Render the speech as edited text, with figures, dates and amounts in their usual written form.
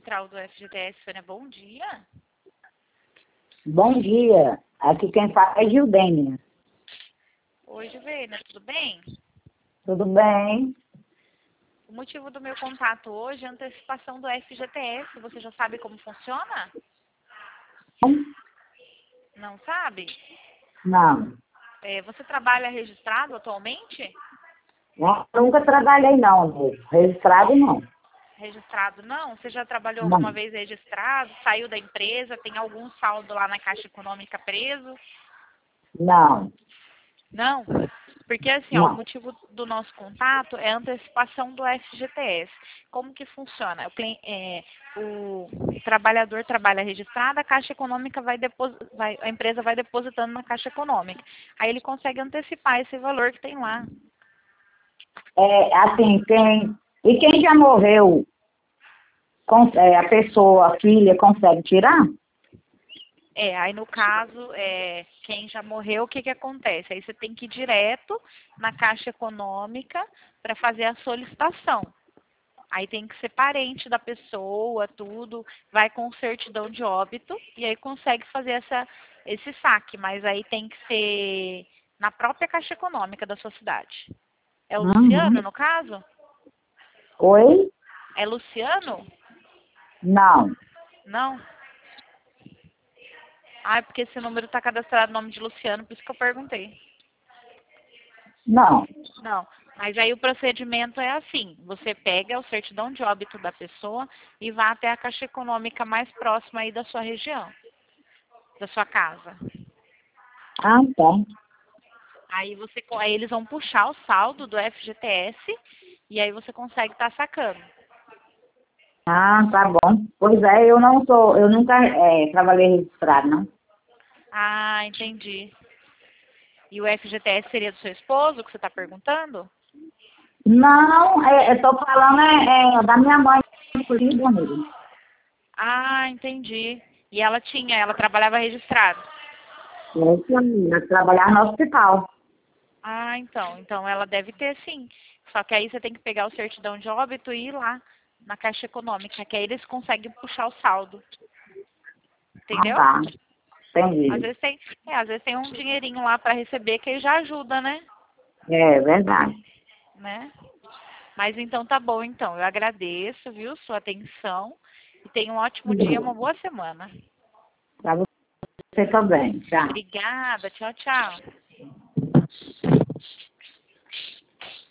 central do FGTS, Sônia, bom dia. Bom dia, aqui quem fala é Gildênia. Oi, Juvena, tudo bem? Tudo bem? O motivo do meu contato hoje é a antecipação do FGTS. Você já sabe como funciona? Não sabe? Não, Você trabalha registrado atualmente? eu nunca trabalhei não, amor. Registrado não. Registrado não? Você já trabalhou alguma Não, vez registrado? Saiu da empresa? Tem algum saldo lá na Caixa Econômica preso? não, Não, porque assim, ó, o não. motivo do nosso contato é a antecipação do FGTS. Como que funciona? O trabalhador trabalha registrado, a Caixa Econômica a empresa vai depositando na Caixa Econômica. Aí ele consegue antecipar esse valor que tem lá. Assim, quem já morreu, a pessoa, a filha, consegue tirar? Aí no caso, quem já morreu, o que que acontece? Aí você tem que ir direto na Caixa Econômica para fazer a solicitação. Aí tem que ser parente da pessoa, tudo, vai com certidão de óbito e aí consegue fazer esse saque, mas aí tem que ser na própria Caixa Econômica da sua cidade. É o Luciano, Uhum. no caso? Oi? É Luciano? Não, Não? Ah, é porque esse número está cadastrado no nome de Luciano, por isso que eu perguntei. não. Não, mas aí o procedimento é assim: você pega o certidão de óbito da pessoa e vai até a Caixa Econômica mais próxima aí da sua região, da sua casa. Ah, tá. Aí eles vão puxar o saldo do FGTS e aí você consegue estar sacando. Ah, tá bom. Pois é, eu nunca trabalhei registrado, não. Ah, entendi. E o FGTS seria do seu esposo, que você está perguntando? Não, eu tô falando da minha mãe, filha, amigo. Ah, entendi. E ela trabalhava registrado. Eu trabalhar no hospital. Ah, então ela deve ter sim. Só que aí você tem que pegar o certidão de óbito e ir lá na Caixa Econômica, que aí eles conseguem puxar o saldo. Ah, Entendeu? tá. Às Entendi. vezes tem um dinheirinho lá para receber que aí já ajuda, né? É verdade. Né? Mas então tá bom, então. Eu agradeço, viu, sua atenção. E tenha um ótimo dia, uma boa semana. Pra você também. Tchau. Obrigada. Tchau, tchau.